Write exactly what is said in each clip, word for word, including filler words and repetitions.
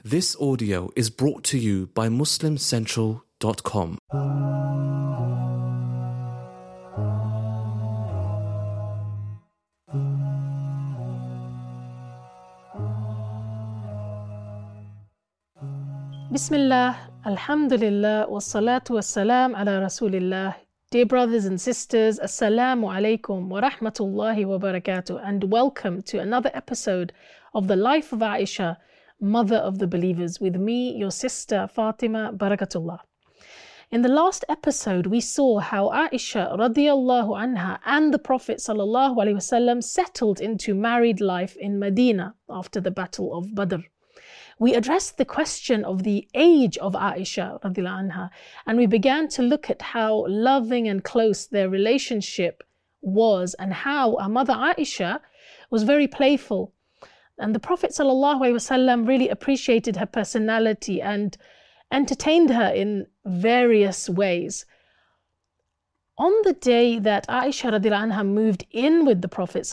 This audio is brought to you by muslim central dot com. Bismillah, alhamdulillah, wassalatu wassalam ala rasulillah. Dear brothers and sisters, assalamu alaikum wa rahmatullahi wa barakatuh, and welcome to another episode of the life of Aisha, mother of the believers, with me, your sister Fatima Barakatullah. In the last episode, we saw how Aisha radiyallahu anha and the Prophet sallallahu alaihi wasallam settled into married life in Medina after the Battle of Badr. We addressed the question of the age of Aisha radiyallahu anha, and we began to look at how loving and close their relationship was, and how our mother Aisha was very playful. And the Prophet ﷺ really appreciated her personality and entertained her in various ways. On the day that Aisha radiallahu anha moved in with the Prophet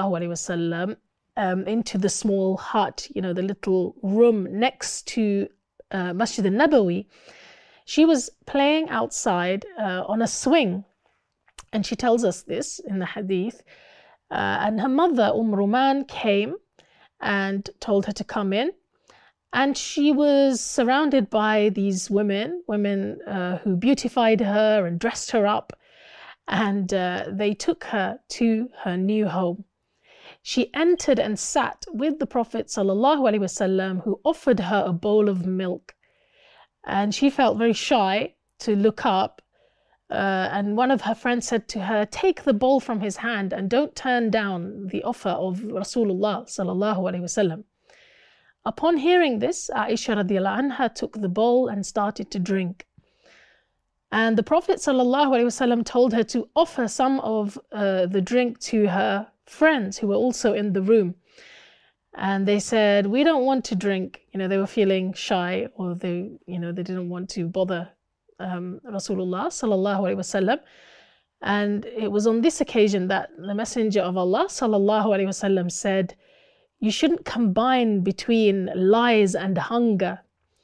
ﷺ um, into the small hut, you know, the little room next to uh, Masjid al-Nabawi, she was playing outside uh, on a swing. And she tells us this in the hadith. Uh, and her mother, Umm Ruman, came and told her to come in, and she was surrounded by these women women uh, who beautified her and dressed her up, and uh, they took her to her new home. She entered and sat with the Prophet ﷺ, who offered her a bowl of milk, and she felt very shy to look up. Uh, and one of her friends said to her, "Take the bowl from his hand and don't turn down the offer of Rasulullah sallallahu alaihi wasallam." Upon hearing this, Aisha radiallahu anha took the bowl and started to drink. And the Prophet sallallahu alaihi wasallam told her to offer some of uh, the drink to her friends who were also in the room. And they said, "We don't want to drink." You know, they were feeling shy, or they, you know, they didn't want to bother Um, Rasulullah sallallahu alaihi wasallam. And it was on this occasion that the Messenger of Allah sallallahu alaihi wasallam said, "You shouldn't combine between lies and hunger."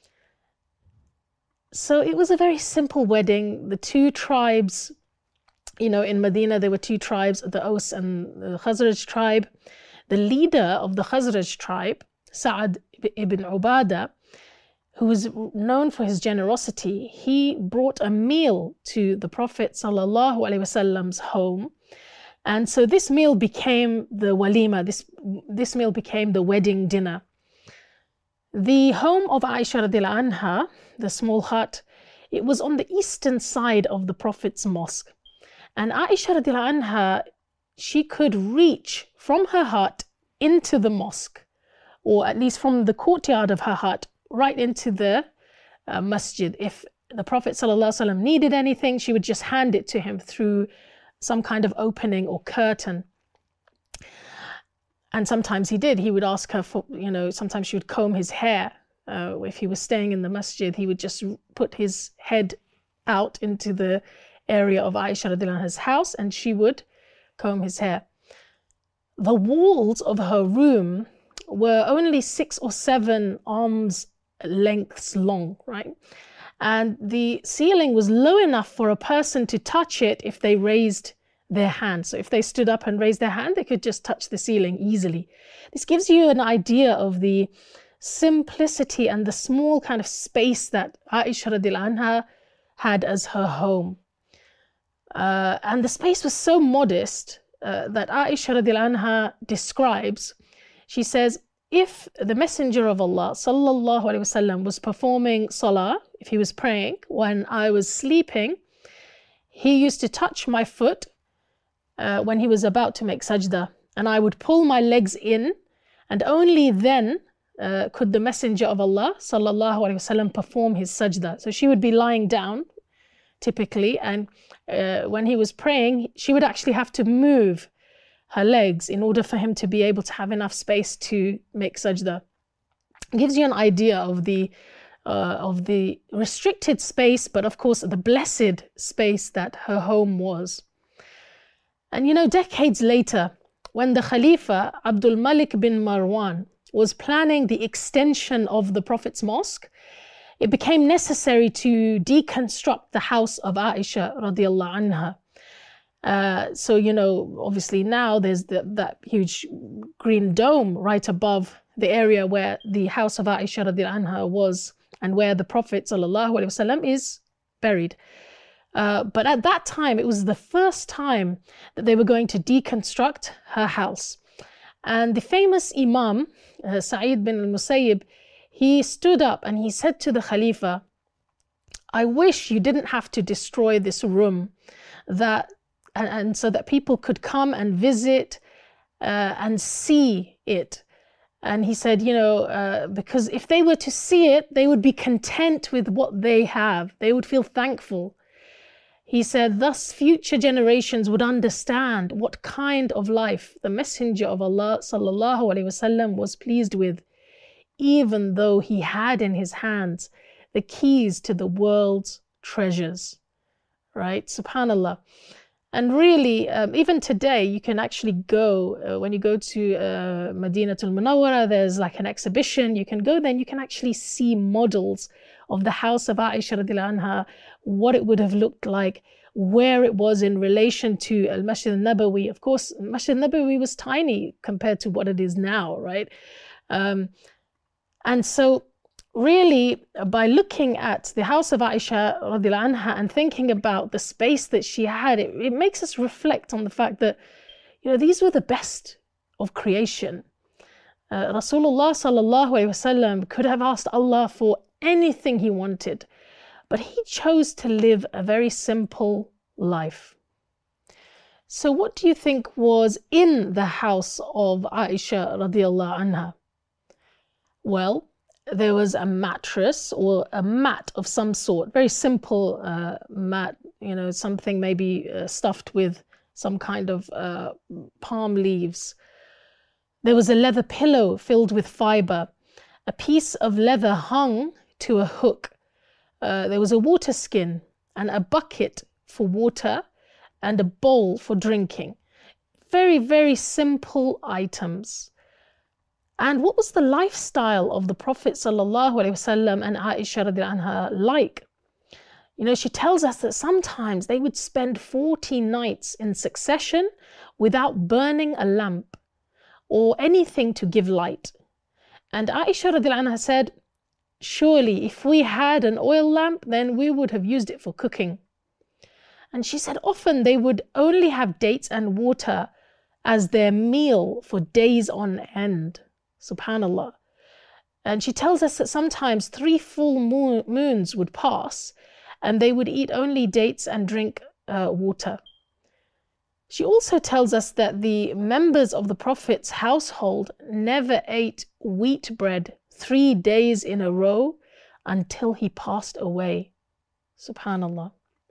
So it was a very simple wedding. The two tribes, you know, in Medina there were two tribes, the Aus and the Khazraj tribe. The leader of the Khazraj tribe, Sa'ad ibn Ubadah, who was known for his generosity, he brought a meal to the Prophet sallallahu alaihi wasallam's home. And so this meal became the walima, this, this meal became the wedding dinner. The home of Aisha radiallahu anha, the small hut, it was on the eastern side of the Prophet's mosque. And Aisha radiallahu anha, she could reach from her hut into the mosque, or at least from the courtyard of her hut, right into the uh, masjid. If the Prophet ﷺ needed anything, she would just hand it to him through some kind of opening or curtain. And sometimes he did. He would ask her for, you know, sometimes she would comb his hair. Uh, if he was staying in the masjid, he would just put his head out into the area of Aisha radiallahu anha's house, and she would comb his hair. The walls of her room were only six or seven arms lengths long, right? And the ceiling was low enough for a person to touch it if they raised their hand. So if they stood up and raised their hand, they could just touch the ceiling easily. This gives you an idea of the simplicity and the small kind of space that Aisha radiallahu anha had as her home. Uh, and the space was so modest uh, that Aisha radiallahu anha describes. She says, if the Messenger of Allah sallallahu alaihi wasallam was performing salah, if he was praying when I was sleeping, he used to touch my foot uh, when he was about to make sajda, and I would pull my legs in, and only then uh, could the Messenger of Allah sallallahu alaihi wasallam perform his sajda. So she would be lying down typically, and uh, when he was praying, she would actually have to move her legs in order for him to be able to have enough space to make sajda. It gives you an idea of the uh, of the restricted space, but of course the blessed space that her home was. And you know, decades later, when the Khalifa Abdul Malik bin Marwan was planning the extension of the Prophet's mosque, it became necessary to deconstruct the house of Aisha radiallahu anha. Uh, so, you know, obviously now there's the, that huge green dome right above the area where the house of Aisha radiallahu anha was and where the Prophet sallallahu alaihi wasallam is buried. Uh, but at that time, it was the first time that they were going to deconstruct her house. And the famous Imam, uh, Sa'id bin al-Musayyib, he stood up and he said to the Khalifa, I wish you didn't have to destroy this room, that and, and so that people could come and visit uh, and see it. And he said, you know, uh, because if they were to see it, they would be content with what they have. They would feel thankful. He said, thus future generations would understand what kind of life the Messenger of Allah sallallahu alaihi wasallam was pleased with, even though he had in his hands the keys to the world's treasures. Right? Subhanallah. And really, um, even today, you can actually go, uh, when you go to uh, Madinatul Munawwara, there's like an exhibition. You can go there and you can actually see models of the house of Aisha radiallahu anha, what it would have looked like, where it was in relation to Al-Masjid al-Nabawi. Of course, Masjid al-Nabawi was tiny compared to what it is now, right? Um, and so really, by looking at the house of Aisha radiallahu anha and thinking about the space that she had, it, it makes us reflect on the fact that, you know, these were the best of creation. Uh, Rasulullah sallallahu alaihi wasallam could have asked Allah for anything he wanted, but he chose to live a very simple life. So what do you think was in the house of Aisha radiallahu anha? Well, there was a mattress or a mat of some sort, very simple uh, mat, you know, something maybe uh, stuffed with some kind of uh, palm leaves. There was a leather pillow filled with fiber. A piece of leather hung to a hook. Uh, there was a water skin and a bucket for water and a bowl for drinking. Very, very simple items. And what was the lifestyle of the Prophet sallallahu alaihi wasallam and Aisha radiallahu anha like? You know, she tells us that sometimes they would spend forty nights in succession without burning a lamp or anything to give light. And Aisha radiallahu anha said, surely if we had an oil lamp, then we would have used it for cooking. And she said often they would only have dates and water as their meal for days on end. Subhanallah. And she tells us that sometimes three full moon, moons would pass and they would eat only dates and drink uh, water. She also tells us that the members of the Prophet's household never ate wheat bread three days in a row until he passed away. Subhanallah.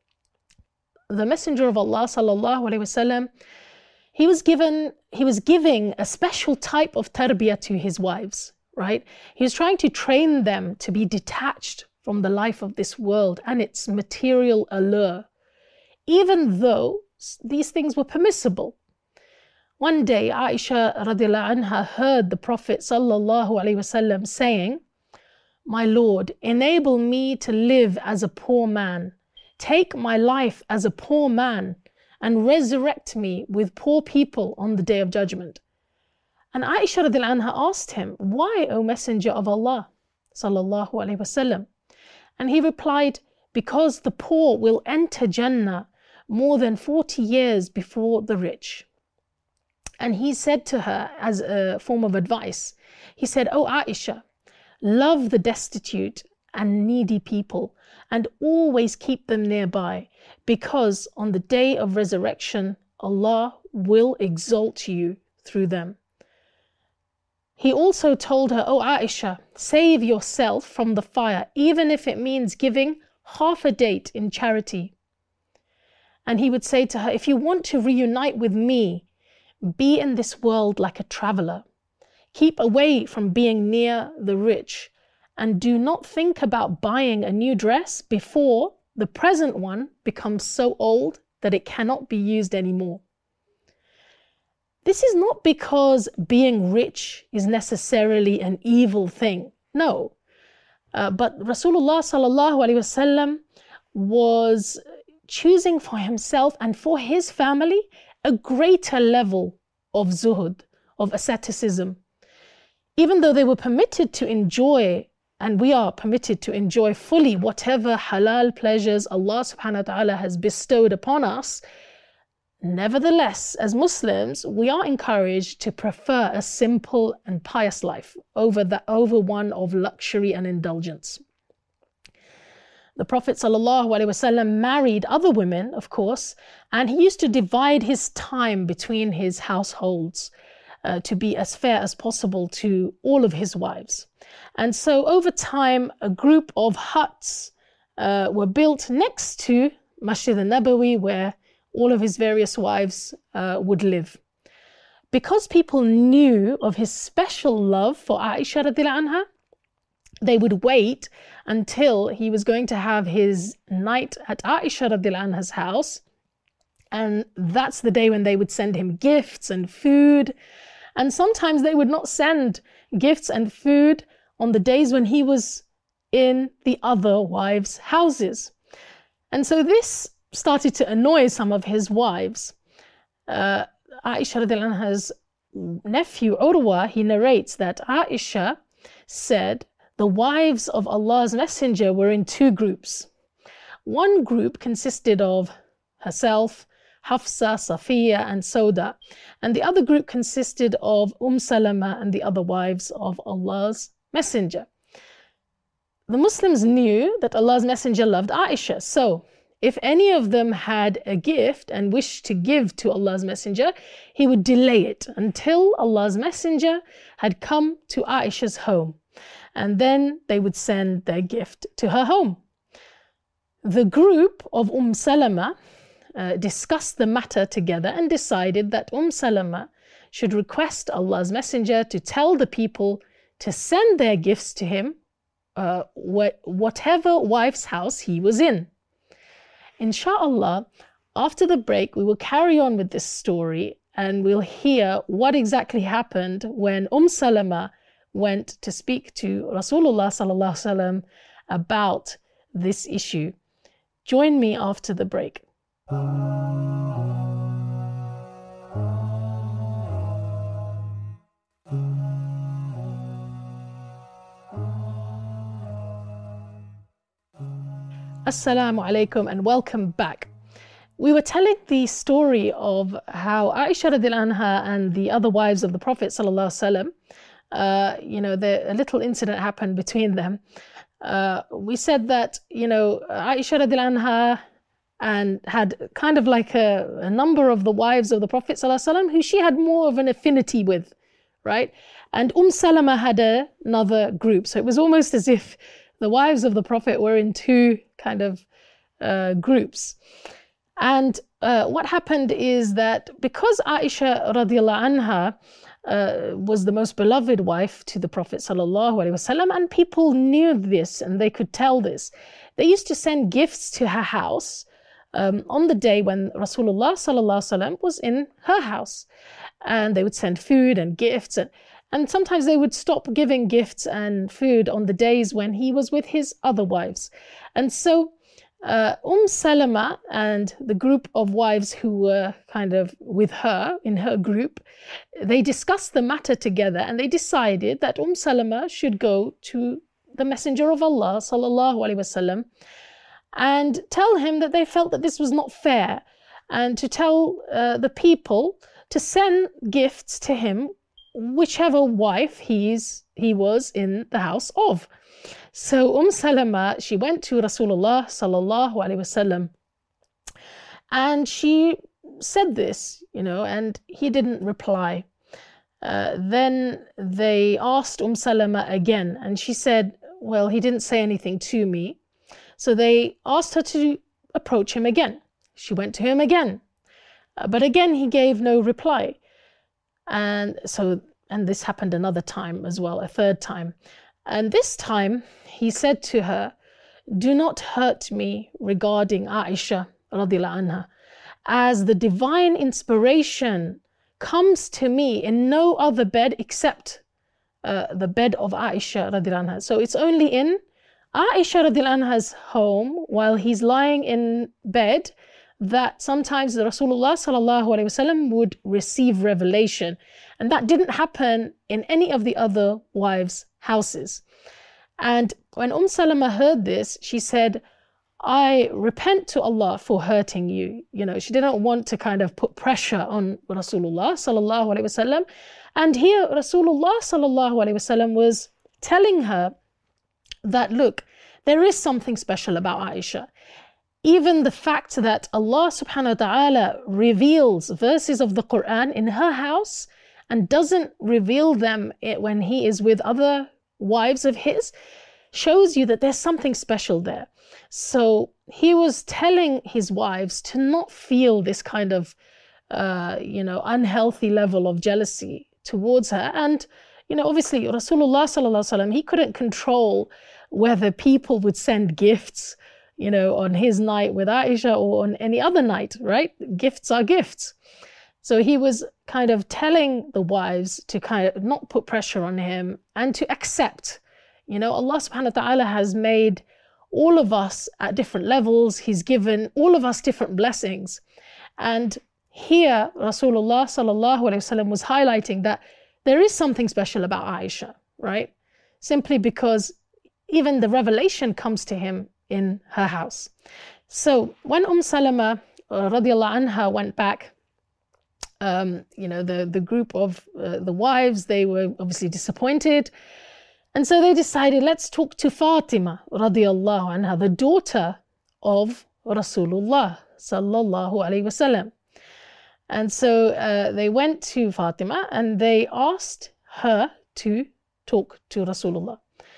The Messenger of Allah sallallahu alaihi wasallam, he was given, he was giving a special type of tarbiyah to his wives, right? He was trying to train them to be detached from the life of this world and its material allure, even though these things were permissible. One day, Aisha radiallahu anha heard the Prophet sallallahu alaihi wasallam saying, "My Lord, enable me to live as a poor man. Take my life as a poor man and resurrect me with poor people on the day of judgment." And Aisha radiallahu anha asked him, "Why, O Messenger of Allah sallallahu alaihi wasallam?" And he replied, "Because the poor will enter Jannah more than forty years before the rich." And he said to her as a form of advice, he said, "O Aisha, love the destitute and needy people and always keep them nearby, because on the day of resurrection, Allah will exalt you through them." He also told her, "O Aisha, save yourself from the fire, even if it means giving half a date in charity." And he would say to her, "If you want to reunite with me, be in this world like a traveler. Keep away from being near the rich, and do not think about buying a new dress before the present one becomes so old that it cannot be used anymore." this is not because being rich is necessarily an evil thing. No. Uh, but Rasulullah sallallahu alaihi wasallam was choosing for himself and for his family a greater level of zuhud, of asceticism. Even though they were permitted to enjoy, and we are permitted to enjoy fully whatever halal pleasures Allah subhanahu wa ta'ala has bestowed upon us, nevertheless, as Muslims, we are encouraged to prefer a simple and pious life over, the, over one of luxury and indulgence. The Prophet ﷺ married other women, of course, and he used to divide his time between his households uh, to be as fair as possible to all of his wives. And so over time, a group of huts uh, were built next to Masjid al-Nabawi, where all of his various wives uh, would live. Because people knew of his special love for Aisha radiallahu anha, they would wait until he was going to have his night at Aisha radiallahu anha's house. And that's the day when they would send him gifts and food. And sometimes they would not send gifts and food on the days when he was in the other wives' houses. And so this started to annoy some of his wives. Uh, Aisha radiallahu anha's nephew Urwa, he narrates that Aisha said the wives of Allah's Messenger were in two groups. One group consisted of herself, Hafsa, Safiya and Sauda, and the other group consisted of Umm Salama and the other wives of Allah's Messenger. The Muslims knew that Allah's Messenger loved Aisha, so if any of them had a gift and wished to give to Allah's Messenger, he would delay it until Allah's Messenger had come to Aisha's home, and then they would send their gift to her home. The group of Umm Salama uh, discussed the matter together and decided that Umm Salama should request Allah's Messenger to tell the people to send their gifts to him, uh, wh- whatever wife's house he was in. Insha'Allah, after the break, we will carry on with this story and we'll hear what exactly happened when Umm Salama went to speak to Rasulullah sallallahu alaihi wasallam about this issue. Join me after the break. Assalamu alaikum and welcome back. We were telling the story of how Aisha radiallahu anha and the other wives of the Prophet sallallahu alaihi wasallam, uh, you know, the, a little incident happened between them. Uh, we said that, you know, Aisha radiallahu anha and had kind of like a, a number of the wives of the Prophet sallallahu alaihi wasallam who she had more of an affinity with, right? And Umm Salama had a, another group. So it was almost as if the wives of the Prophet were in two kind of uh, groups. And uh, what happened is that because Aisha radiallahu anha uh, was the most beloved wife to the Prophet sallallahu alaihi wasallam, and people knew this and they could tell this, they used to send gifts to her house um, on the day when Rasulullah sallallahu alaihi wasallam was in her house. And they would send food and gifts, and And sometimes they would stop giving gifts and food on the days when he was with his other wives. And so uh, Umm Salama and the group of wives who were kind of with her in her group, they discussed the matter together and they decided that Umm Salama should go to the Messenger of Allah sallallahu alaihi wasallam and tell him that they felt that this was not fair, and to tell uh, the people to send gifts to him whichever wife he's, he was in the house of. So Umm Salama, she went to Rasulullah sallallahu alaihi wasallam and she said this, you know, and he didn't reply. Uh, then they asked Umm Salama again and she said, well, he didn't say anything to me. So they asked her to approach him again. She went to him again, uh, but again he gave no reply. And so, and this happened another time as well, a third time. And this time he said to her, do not hurt me regarding Aisha radiallahu anha, as the divine inspiration comes to me in no other bed except uh, the bed of Aisha radiallahu anha. So it's only in Aisha radiallahu anha's home while he's lying in bed that sometimes the Rasulullah sallallahu alaihi wasallam would receive revelation. And that didn't happen in any of the other wives' houses. And when Umm Salama heard this, she said, I repent to Allah for hurting you. You know, she didn't want to kind of put pressure on Rasulullah sallallahu alaihi wasallam. And here Rasulullah sallallahu alaihi wasallam was telling her that, look, there is something special about Aisha. Even the fact that Allah subhanahu wa ta'ala reveals verses of the Quran in her house and doesn't reveal them when he is with other wives of his shows you that there's something special there. So he was telling his wives to not feel this kind of, uh, you know, unhealthy level of jealousy towards her. And, you know, obviously Rasulullah sallallahu alaihi wasallam, he couldn't control whether people would send gifts, you know, on his night with Aisha or on any other night, right? Gifts are gifts. So he was kind of telling the wives to kind of not put pressure on him and to accept. You know, Allah subhanahu wa ta'ala has made all of us at different levels. He's given all of us different blessings. And here Rasulullah sallallahu alaihi wasallam was highlighting that there is something special about Aisha, right? Simply because even the revelation comes to him in her house. So when Umm Salama uh, radiallahu anha went back, um, you know, the, the group of uh, the wives, they were obviously disappointed. And so they decided, let's talk to Fatima radiallahu anha, the daughter of Rasulullah sallallahu alaihi wasallam. And so uh, they went to Fatima and they asked her to talk to Rasulullah.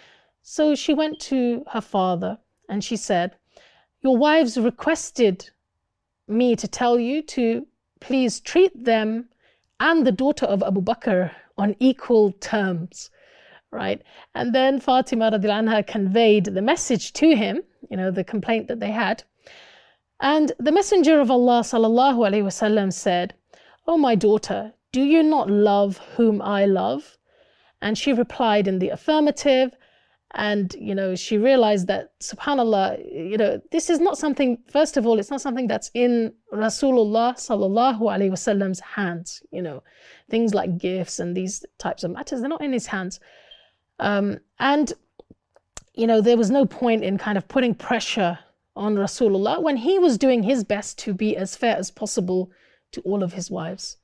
So she went to her father and she said, your wives requested me to tell you to please treat them and the daughter of Abu Bakr on equal terms, right? And then Fatima radiallahu anha conveyed the message to him, you know, the complaint that they had. And the Messenger of Allah sallallahu alaihi wasallam said, oh my daughter, do you not love whom I love? And she replied in the affirmative. And, you know, she realized that, subhanAllah, you know, this is not something, first of all, it's not something that's in Rasulullah sallallahu alaihi wasallam's hands, you know, things like gifts and these types of matters, they're not in his hands. Um, and, you know, there was no point in kind of putting pressure on Rasulullah when he was doing his best to be as fair as possible to all of his wives.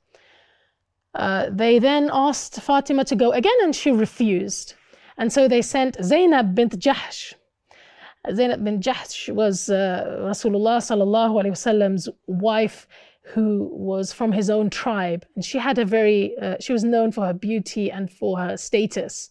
Uh, they then asked Fatima to go again and she refused. And so they sent Zainab bint Jahsh. Zainab bint Jahsh was uh, Rasulullah sallallahu alaihi wasallam's wife who was from his own tribe. And she had a very, uh, she was known for her beauty and for her status.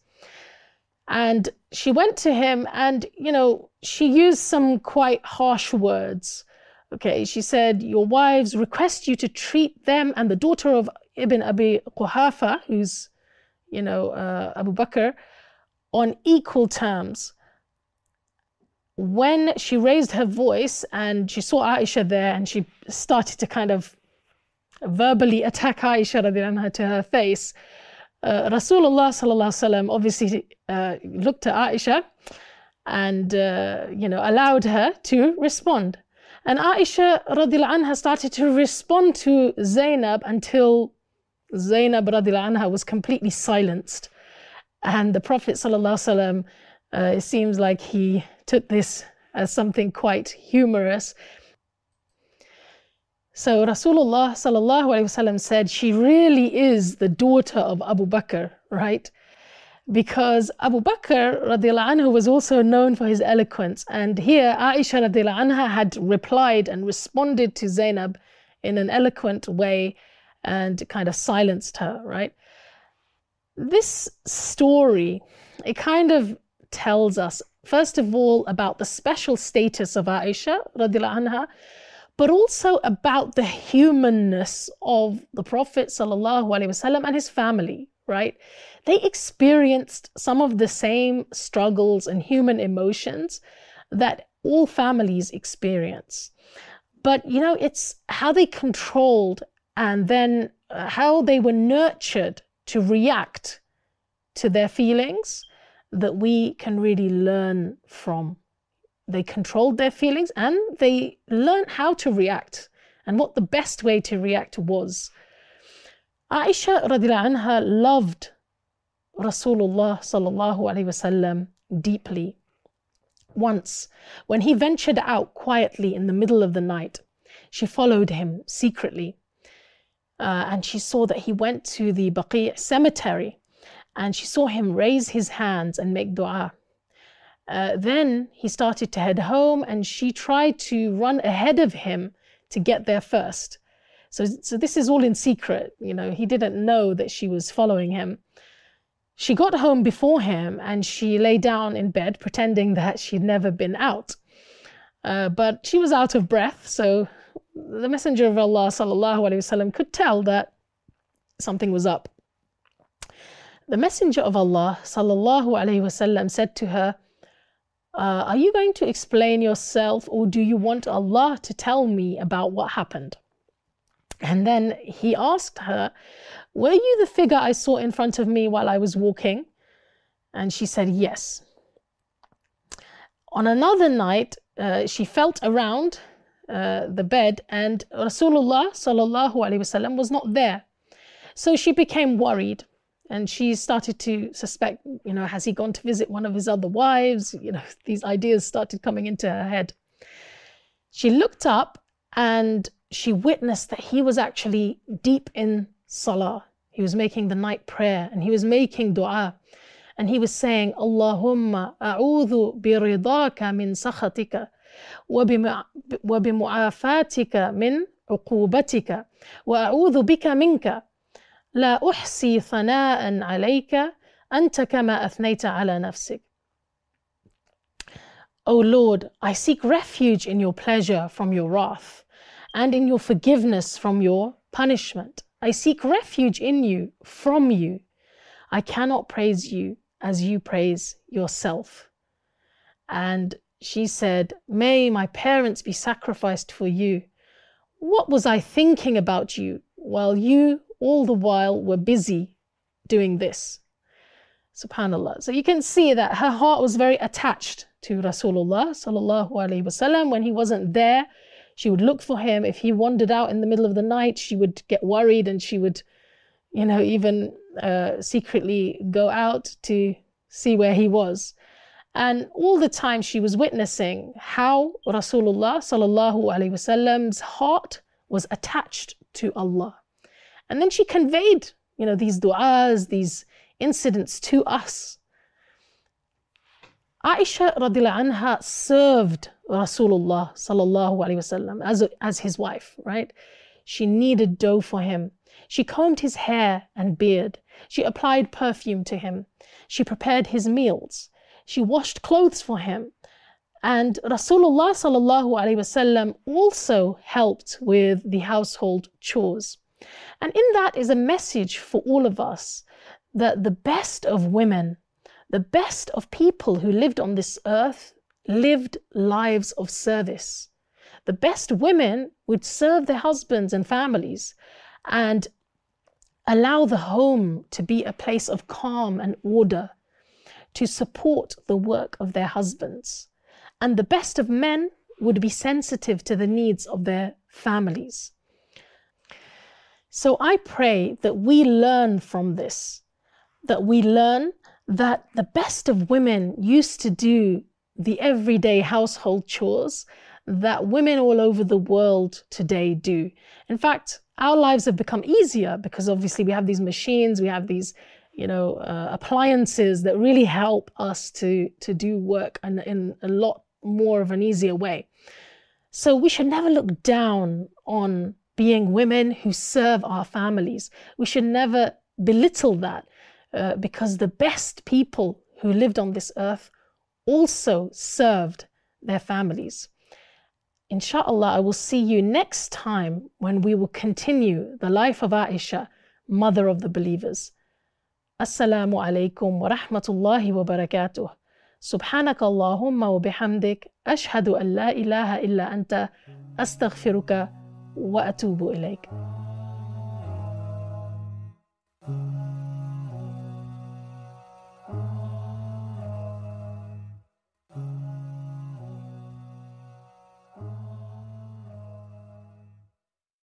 And she went to him and, you know, she used some quite harsh words. Okay, she said, your wives request you to treat them and the daughter of Ibn Abi Quhafa, who's, you know, uh, Abu Bakr, on equal terms. When she raised her voice and she saw Aisha there and she started to kind of verbally attack Aisha radiallahu anha to her face, uh, Rasulullah sallallahu alaihi wasallam obviously uh, looked at Aisha and, uh, you know, allowed her to respond. And Aisha radiallahu anha started to respond to Zainab until Zainab radiallahu anha was completely silenced. And the Prophet sallallahu alaihi wasallam, uh, it seems like he took this as something quite humorous. So Rasulullah sallallahu alaihi wasallam said, she really is the daughter of Abu Bakr, right? Because Abu Bakr radiallahu anhu was also known for his eloquence. And here Aisha radiallahu anha had replied and responded to Zainab in an eloquent way and kind of silenced her, right? This story, it kind of tells us, first of all, about the special status of Aisha radiallahu anha, but also about the humanness of the Prophet sallallahu alaihi wasallam and his family, right? They experienced some of the same struggles and human emotions that all families experience. But, you know, it's how they controlled and then how they were nurtured to react to their feelings that we can really learn from. They controlled their feelings and they learned how to react and what the best way to react was. Aisha radiallahu anha loved Rasulullah sallallahu alaihi wasallam deeply. Once, when he ventured out quietly in the middle of the night, she followed him secretly. Uh, and she saw that he went to the Baqi' cemetery, and she saw him raise his hands and make dua. Uh, then he started to head home, and she tried to run ahead of him to get there first. So, so this is all in secret. You know, he didn't know that she was following him. She got home before him, and she lay down in bed, pretending that she'd never been out. Uh, but she was out of breath, so the Messenger of Allah sallallahu alaihi wasallam could tell that something was up. The Messenger of Allah sallallahu alaihi wasallam said to her, uh, are you going to explain yourself, or do you want Allah to tell me about what happened? And then he asked her, were you the figure I saw in front of me while I was walking? And she said, yes. On another night, uh, she felt around uh, the bed, and Rasulullah sallallahu alaihi wasallam was not there. So she became worried, and she started to suspect, you know, has he gone to visit one of his other wives? You know, these ideas started coming into her head. She looked up and she witnessed that he was actually deep in salah. He was making the night prayer and he was making dua. And he was saying, Allahumma a'udhu biridaka min sakhatika wa bimu'afatika min uqubatika wa a'udhu bika minka la uhsi thana'an alayka anta kama athnayta ala nafsik. O Lord, I seek refuge in your pleasure from your wrath and in your forgiveness from your punishment. I seek refuge in you, from you. I cannot praise you as you praise yourself. And she said, may my parents be sacrificed for you. What was I thinking about you while you all the while were busy doing this? SubhanAllah. So you can see that her heart was very attached to Rasulullah sallallahu alaihi wasallam. When he wasn't there, she would look for him. If he wandered out in the middle of the night, she would get worried and she would, you know, even uh, secretly go out to see where he was. And all the time she was witnessing how Rasulullah sallallahu alaihi wasallam's heart was attached to Allah. And then she conveyed, you know, these du'as, these incidents to us. Aisha radiallahu anha served Rasulullah sallallahu alaihi wasallam as, as his wife, right? She kneaded dough for him. She combed his hair and beard. She applied perfume to him. She prepared his meals. She washed clothes for him. And Rasulullah sallallahu alaihi wasallam also helped with the household chores. And in that is a message for all of us that the best of women, the best of people who lived on this earth, lived lives of service. The best women would serve their husbands and families and allow the home to be a place of calm and order, to support the work of their husbands. And the best of men would be sensitive to the needs of their families. So I pray that we learn from this, that we learn that the best of women used to do the everyday household chores that women all over the world today do. In fact, our lives have become easier because obviously we have these machines, we have these, you know, uh, appliances that really help us to, to do work in, in a lot more of an easier way. So we should never look down on being women who serve our families. We should never belittle that uh, because the best people who lived on this earth also served their families. Inshallah, I will see you next time when we will continue the life of Aisha, mother of the believers. Assalamu alaikum wa rahmatullahi wa barakatuh. Subhanaka Allahumma wa bihamdik. Ashhadu an la ilaha illa anta. Astaghfiruka wa atubu ilayk.